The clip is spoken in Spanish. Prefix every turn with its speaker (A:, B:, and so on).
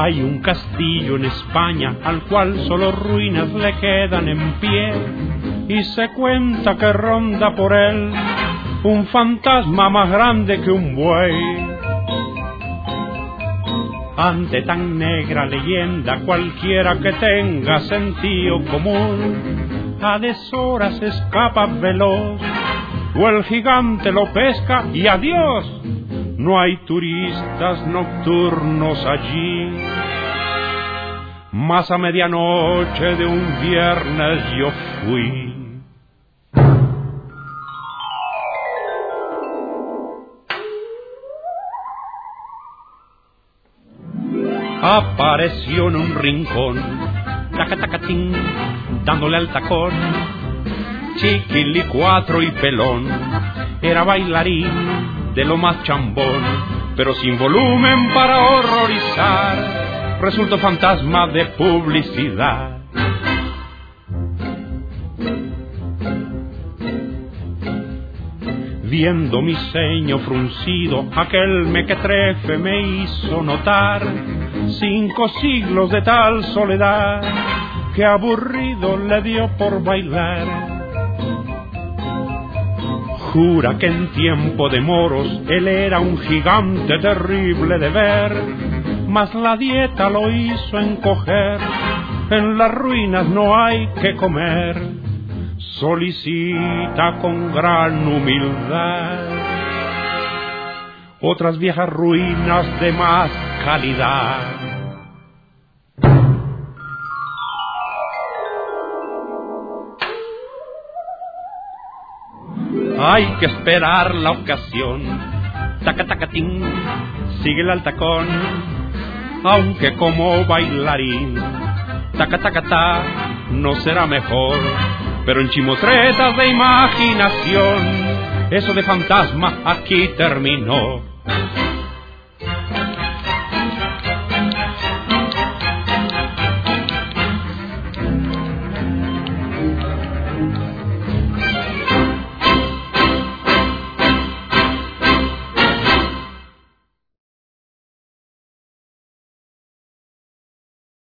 A: Hay un castillo en España al cual solo ruinas le quedan en pie, y se cuenta que ronda por él un fantasma más grande que un buey. Ante tan negra leyenda, cualquiera que tenga sentido común a deshoras escapa veloz, o el gigante lo pesca y adiós. No hay turistas nocturnos allí, mas a medianoche de un viernes yo fui. Apareció en un rincón, taca-taca-tín, dándole al tacón, chiquilicuatro y pelón. Era bailarín de lo más chambón, pero sin volumen para horrorizar, resultó fantasma de publicidad. Viendo mi ceño fruncido, aquel mequetrefe me hizo notar 5 siglos de tal soledad que aburrido le dio por bailar. Jura que en tiempo de moros él era un gigante terrible de ver, mas la dieta lo hizo encoger, en las ruinas no hay que comer. Solicita con gran humildad otras viejas ruinas de más calidad. Hay que esperar la ocasión, taca-taca-tín, sigue al tacón, aunque como bailarín, taca-taca-ta, no será mejor. Pero en chimotretas de imaginación, eso de fantasma aquí terminó.